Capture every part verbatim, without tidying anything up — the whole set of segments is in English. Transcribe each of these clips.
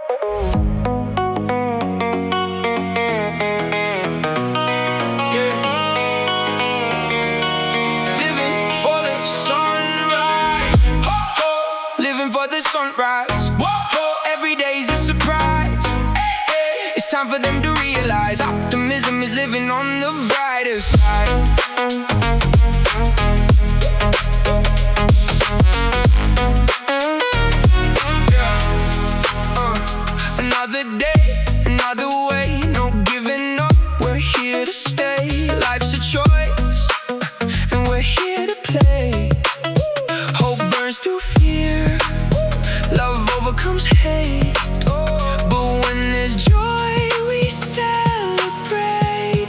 For the sunrise, whoa, every day's a surprise. It's time for them to realize optimism is living on the brighter side. Yeah. uh, Another day, another way, no giving up, we're here to stay. Life's a choice, and we're here to play. Hope burns through fear, love overcomes hate, but when there's joy, we celebrate.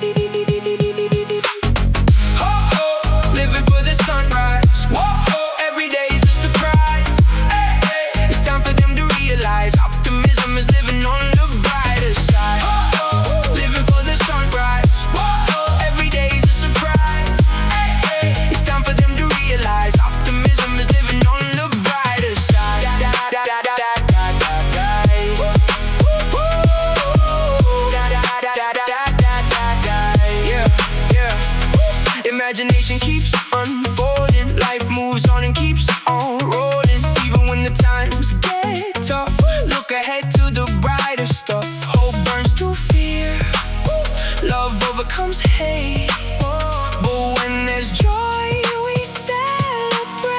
Ho, ho, living for the sunrise. Whoa, every day's a surprise. Hey, hey, it's time for them to realize optimism is living on the brighter side. Ho, ho, living for the sunrise. Whoa, every day's a surprise. Hey, hey, it's time for them to realize optimism is living on the brighter side. Da, da, da, da, da. Imagination keeps unfolding, life moves on and keeps on rolling. Even when the times get tough, look ahead to the brighter stuff. Hope burns through fear, love overcomes hate, but when there's joy, we celebrate.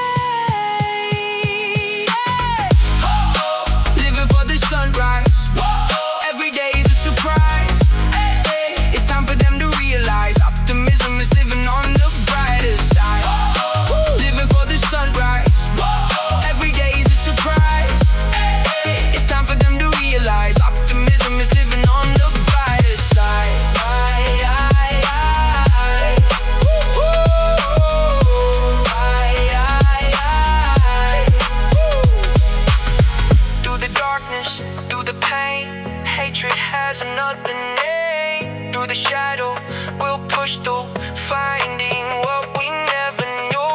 Yeah. Oh, oh, living for the sunrise. Whoa, every day's a surprise. Hey, hey, it's time for them to realize optimism is living on the brighter side. Oh, living for the sunrise. Whoa, every day's a surprise. Hey, hey, it's time for them to realize optimism is living on the brighter side. Aye, aye, aye. Woo, aye, aye, aye. Through the darkness, through the pain, hatred has another name. Through the shadow, we'll push through, finding what we never knew.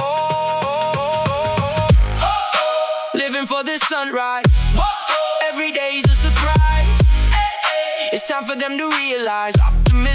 Living for the sunrise. Whoa, every day's a surprise. Hey, hey, it's time for them to realize optimism